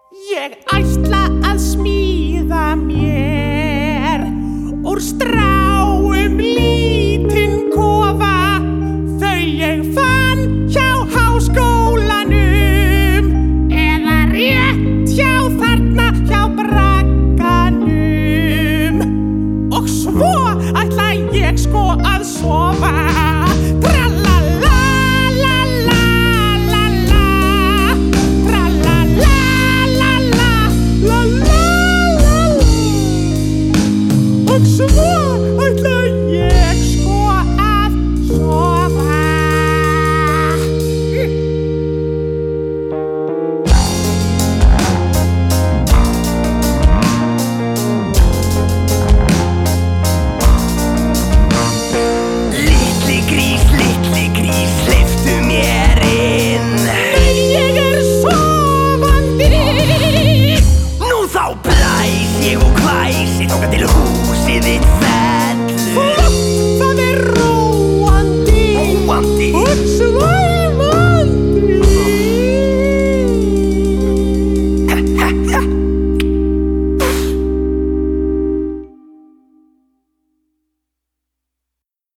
Ég ætla að smíða mér úr stráum lítinn kofa. Þau ég fann hjá háskólanum eða rétt hjá þarna hjá bragganum. Og svo ætla ég sko að sofa. Og svo ætla ég sko að sofa. Litli grís, hleyptu mér inn. Nei, ég sofandi. Nú þá blæs ég og hvæsi þangað til húsið þitt fer.